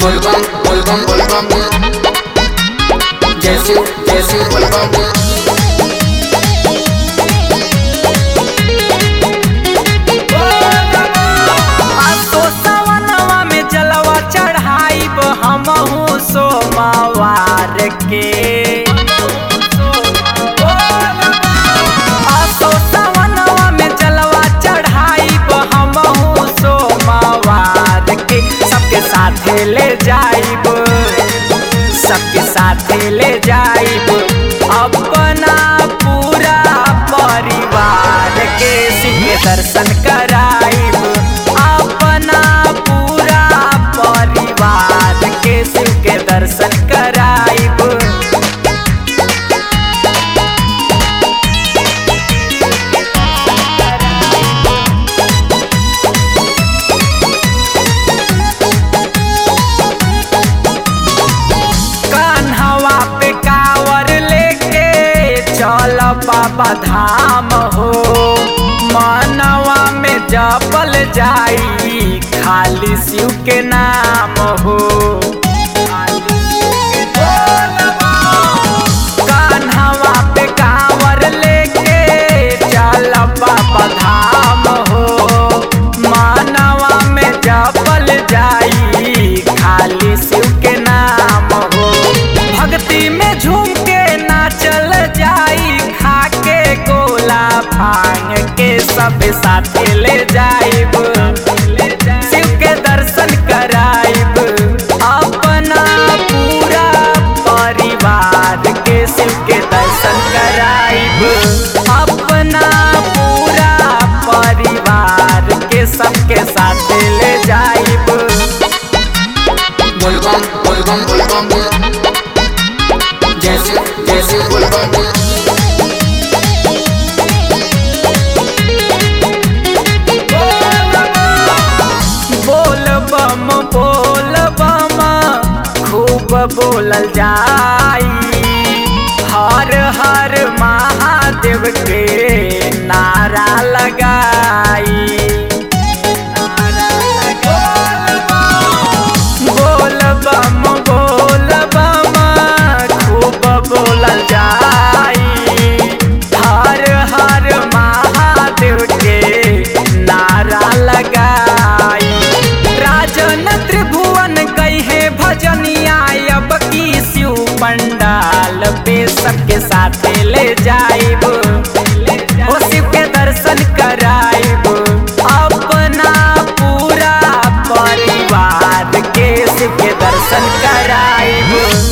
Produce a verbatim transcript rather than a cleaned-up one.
बोलबम बोलबम बोलबम जय शिव जय शिव बोलबम। सोमवार के आसो सावनवा में जलवा चढ़ाई हमहू सोमवार के सबके साथे ले जाइब सबके साथे ले जाइब अपना पूरा परिवार के शिव के दर्शन कराइब अपना पूरा परिवार के शिव के दर्शन कराइब। कान्हवा पे कावर लेके चल बाबा धाम हो मनवा में जपल जाई खाली शिव के नाम हो। कान्हवा पे कावर लेके चल बाबा धाम हो मनवा में जपल जाई खाली शिव के नाम हो। भक्ति में झूम के नाचल जाई खा के गोला भांग के सब साथे ले जाइब शिव के दर्शन कराइब अपना पूरा परिवार के शिव के दर्शन कराइब अपना पूरा परिवार के सबके साथे ले जाइब। बोलबम बोलबम बोलबम जय शिव जय शिव बोलबम। बोलबम बोलबम खूब बोलल जाई हर हर महादेव के नारा लगाई। बोलबम बोलबम खूब बोलल जाई हर हर महादेव के नारा लगाई। राजन त्रिभुवन कहे भजनिया अब की शिव पंडाल पे सबके साथे ले जाइब ओ शिव के दर्शन कराइब अपना पूरा परिवार के शिव के दर्शन कराइब।